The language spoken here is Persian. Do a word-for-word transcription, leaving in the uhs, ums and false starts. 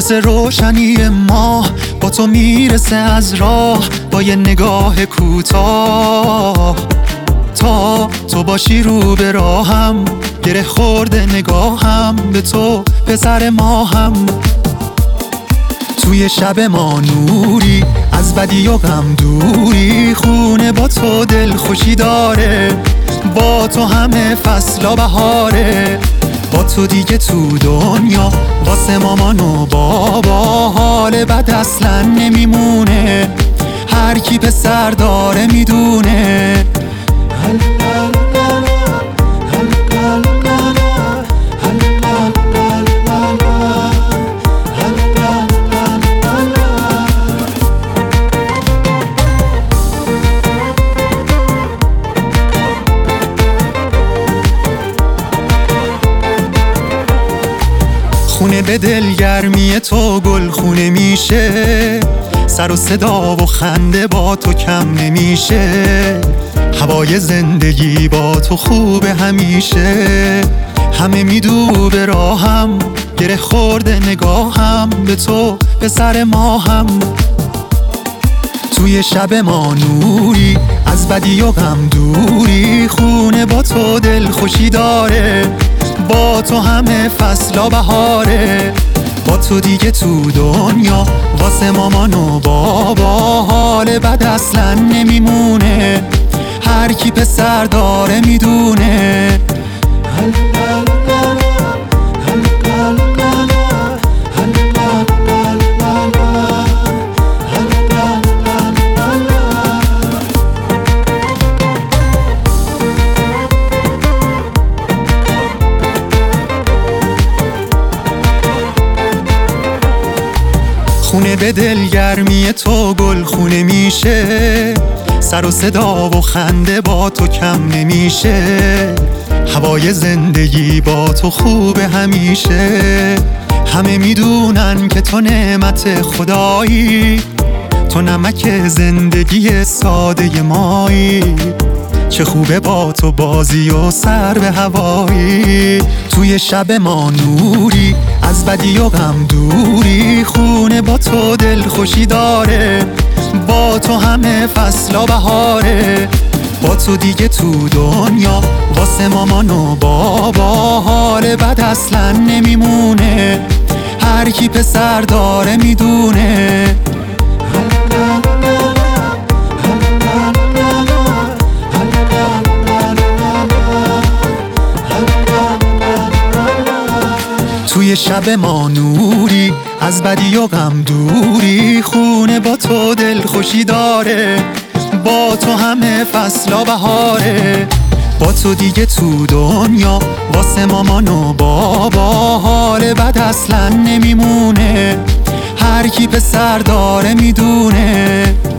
مثل روشنی ماه با تو میرسه از راه، با یه نگاه کوتاه. تا تو باشی رو به راهم، گره خورده نگاهم به تو پسر ماهم. توی شب ما نوری، از بدی و غم دوری، خونه با تو دل خوشی داره، با تو همه فصلا بهاره. با تو دیگه تو دنیا واسه مامان و بابا حال بد اصلا نمیمونه، هر کی پسر داره میدونه. خونه به دلگرمی تو گل خونه میشه، سر و صدا و خنده با تو کم نمیشه، هوای زندگی با تو خوبه همیشه. همه میدو به راهم، گره خورده نگاهم به تو پسر ماهم. توی شب ما نوری، از بدی و غم دوری، خونه با تو دل خوشی داره، با تو همه فصلا بهاره. با تو دیگه تو دنیا واسه مامان و بابا حال بد اصلا نمیمونه، هر کی پسر داره میدونه. خونه به دلگرمی تو گل خونه میشه، سر و صدا و خنده با تو کم نمیشه، هوای زندگی با تو خوبه همیشه. همه میدونن که تو نعمت خدایی، تو نمک زندگی ساده مایی، چه خوبه با تو بازی و سر به هوایی. توی شب ما نوری، از بدی و غم دوری، خونه با تو دل خوشی داره، با تو همه فصلا بهاره. با تو دیگه تو دنیا واسه مامان و بابا حال بد اصلا نمیمونه، هر کی پسر داره میدونه. توی شب ما نوری، از بدی و غم دوری، خونه با تو دل خوشی داره، با تو همه فصلا بهاره. با تو دیگه تو دنیا واسه مامان و بابا حال بد اصلا نمیمونه، هر کی پسر داره میدونه.